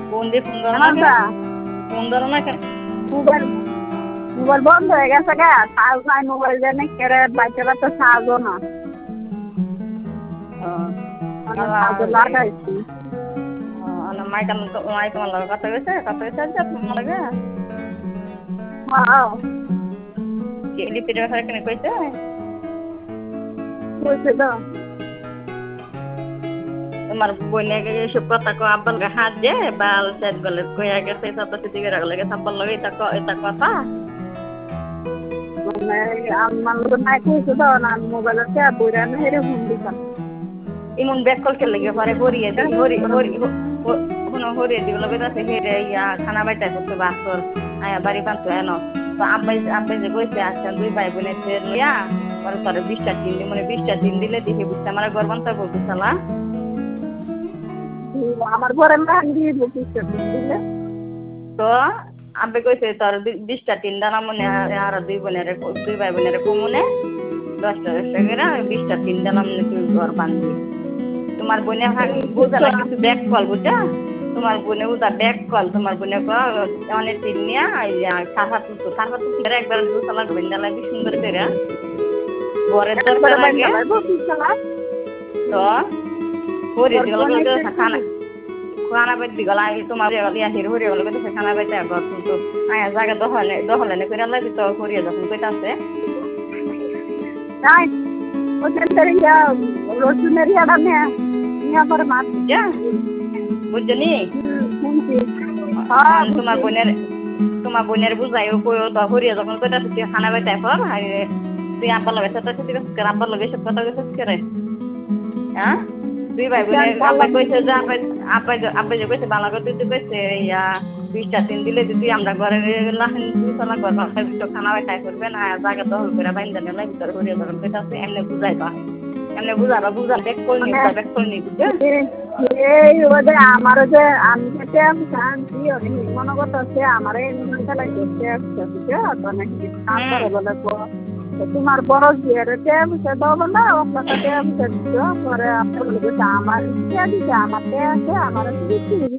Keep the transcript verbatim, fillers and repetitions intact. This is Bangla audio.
ফোন দিয়ে ফোন ধরো না কেন? কেনটা ফোন ধরো না কেন? মোবাইল মোবাইল বন্ধ হয়ে গেছে গা চার্জ নাই মোবাইল জানি কেড়ে বাচ্চারা তো চার্জও না মানে চার্জ লাগাইছি মাইকাম মাইকাম লাগে কত গেছে কত গেছে তোমার লাগে হ্যাঁ লিপির ব্যাপারে কেন কইছে কইছে তো তোমার বোনে এসব কথা কো আব্বার গা হাত দে বাল সেট গলে কইয়া গেছে তত সিদিকে রাখলে গেছে আব্বার লগে এটা এটা কথা মানে আমার লোক নাই কইছে তো না মোবাইলতে বইরা না হেরে ফোন দিতাম ইমন ব্যাক কল কে লাগে পরে হরিয়ে দি হরি হরি কোনো হরিয়ে দি লগে তাতে হেরে ইয়া খানা বাইটা করতে বাসর আয়া বাড়ি পান্তো এনো তো আব্বাই আব্বাই যে কইছে আচ্ছা দুই ভাই বোনে লইয়া পরে তোর বিশটা দিন মানে বিশটা দিন দিলে দেখে বুঝতে আমার গর্বান্তা বলতে চালা আমার ঘরে মান দিয়ে বিশটা দিন দিলে তো আব্বে কইছে তোর বিশটা তিন দানা মনে আর দুই বোনের দুই ভাই বোনের কমনে দশটা দশটা করে বিশটা তিন দানা মনে তুই ঘর বান্ধবি তোমার বোনে বুঝা না কিছু ব্যাক কল বুঝা তোমার বোনে বুঝা ব্যাক কল তোমার বোনে অনেক তিন নিয়া সাফা তুলতো সাফা তুলতে একবার দুশো লাগবে না লাগবে সুন্দর করে বরের দরকার আগে তো হরি দিগলা খানা খানা বাইতে গলা তোমার ইয়া হির হরি গলা তো খানা বাইতে ঘর তুলতো আয়া জায়গা দহলে দহলে না করে লাগি তো হরি যখন কইতাছে নাই ওদের তেরিয়া রসুনের ইয়াটা নে নিয়া করে মাছ যা বুঝছনি তোমার বোনের তোমার বোনের বুঝাইও কইও তো হরিয়া যখন কইতাছে তুই খানা বাইতে পর তুই আব্বার লগে সাথে সাথে আব্বার লগে সব কথা কইছিস করে হ্যাঁ দুই ভাই বোনে আব্বাই কইছে যে আব্বাই আব্বাই আব্বাই যে কইছে বালা করে তুই কইছে ইয়া বিশটা দিন দিলে যদি আমরা ঘরে লাহেন দুতলা ঘর বাসায় ভিতর খানা বাইটাই করবে না জায়গা দখল করে বাইন্দা নিলে ভিতরে হরিয়া যখন কইতাছে এমনি বুঝাইবা এমনি বুঝাবা বুঝা ব্যাক কল নি ব্যাক কল নি বুঝছো এই ওদের আমার যে আমি যেতে আমি শান্তি মনে করতেছে আমার এই মনটা দেখতে আসছে বুঝছো তো নাকি কাজ বলে তোমার বড় জিয়ারেতে বুঝে দেবো না ও কথাতে বুঝে দিচ্ছ পরে আপনার বলে আমার ইচ্ছা দিচ্ছে আমাকে আছে আমার